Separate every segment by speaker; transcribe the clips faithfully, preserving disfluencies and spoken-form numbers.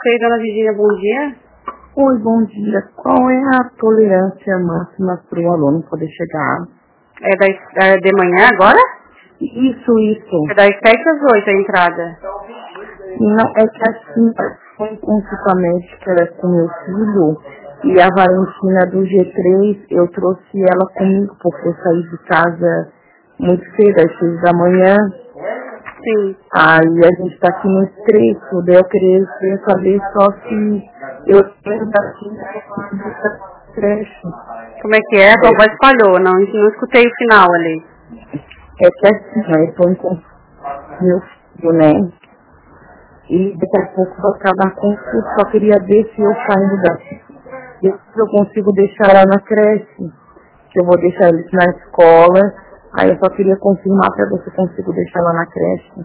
Speaker 1: Sei, dona Virgínia, bom dia.
Speaker 2: Oi, bom dia. Qual é a tolerância máxima para o aluno poder chegar?
Speaker 1: É, das, é de manhã agora?
Speaker 2: Isso, isso.
Speaker 1: É das sete às oito a entrada.
Speaker 2: Não, é que assim, foi em consulta médica com meu filho e a Valentina do G três, eu trouxe ela comigo porque eu saí de casa muito cedo, às seis da manhã.
Speaker 1: Sim.
Speaker 2: Aí a gente tá aqui no estreito, daí eu queria, queria saber só se eu tenho daqui na creche.
Speaker 1: Como é que é? A tua voz falhou, não, não escutei o final ali.
Speaker 2: É que assim, eu tô em consulta com meu filho, né? E daqui a pouco vou acabar com tudo, só queria ver se eu saindo daqui, se eu consigo deixar ela na creche, que eu vou deixar eles na escola. Aí eu só queria confirmar para ver se eu consigo deixar ela na creche.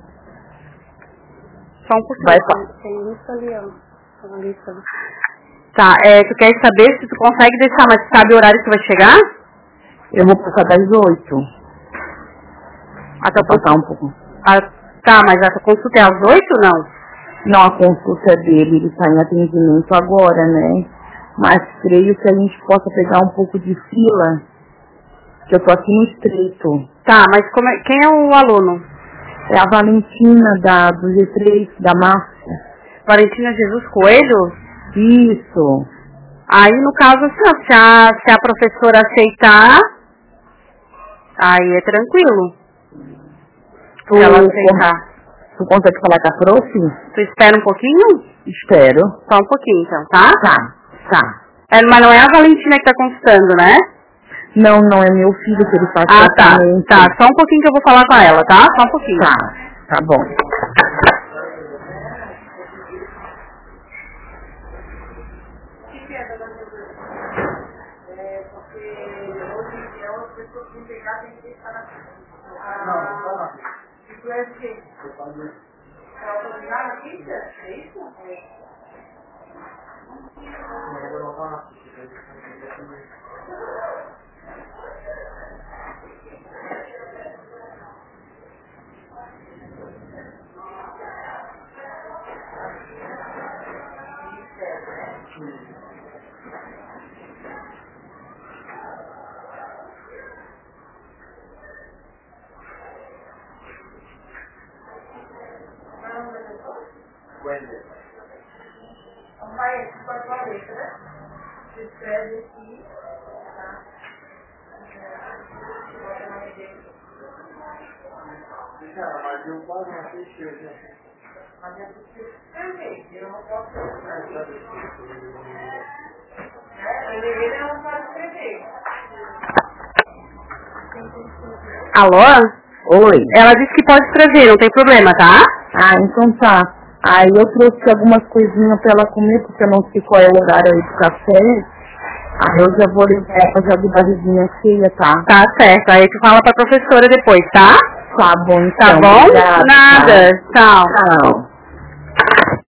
Speaker 1: Só um pouquinho.
Speaker 2: Vai, pá.
Speaker 1: Tem lista ali, ó. Tem uma lista ali. Tá, é, tu quer saber se tu consegue deixar, mas tu sabe o horário que vai chegar?
Speaker 2: Eu vou passar das oito.
Speaker 1: Até
Speaker 2: passar um pouco.
Speaker 1: Ah, tá, mas a tua consulta é às oito ou não?
Speaker 2: Não, a consulta dele, ele está em atendimento agora, né? Mas creio que a gente possa pegar um pouco de fila, que eu tô aqui no estreito.
Speaker 1: Tá, mas como é, quem é o aluno?
Speaker 2: É a Valentina da, do G três, da Márcia.
Speaker 1: Valentina Jesus Coelho?
Speaker 2: Isso.
Speaker 1: Aí, no caso, assim, ó, se a, se a professora aceitar, aí é tranquilo.
Speaker 2: Tu,
Speaker 1: Se ela aceitar.
Speaker 2: Tu consegue falar com a prof?
Speaker 1: Tu espera um pouquinho?
Speaker 2: Espero.
Speaker 1: Só um pouquinho, então, tá?
Speaker 2: Tá, tá.
Speaker 1: É, mas não é a Valentina que tá consultando, né?
Speaker 2: Não, não, é meu filho que ele faz
Speaker 1: Ah, tá,
Speaker 2: tratamento.
Speaker 1: tá. Só um pouquinho que eu vou falar com ela, tá? Só um pouquinho.
Speaker 2: Tá, tá bom.
Speaker 1: Alô?
Speaker 2: Oi.
Speaker 1: Ela disse que pode escrever, não tem problema, tá?
Speaker 2: Ah, então tá. Aí eu trouxe algumas coisinhas pra ela comer, porque eu não sei qual é o horário aí do café. Aí eu já vou levar ela já de barriguinha cheia, tá?
Speaker 1: Tá certo. Aí tu fala pra professora depois, tá?
Speaker 2: Tá bom, então.
Speaker 1: Tá bom?
Speaker 2: Obrigada,
Speaker 1: Nada.
Speaker 2: tá.
Speaker 1: Tchau.
Speaker 2: Tchau.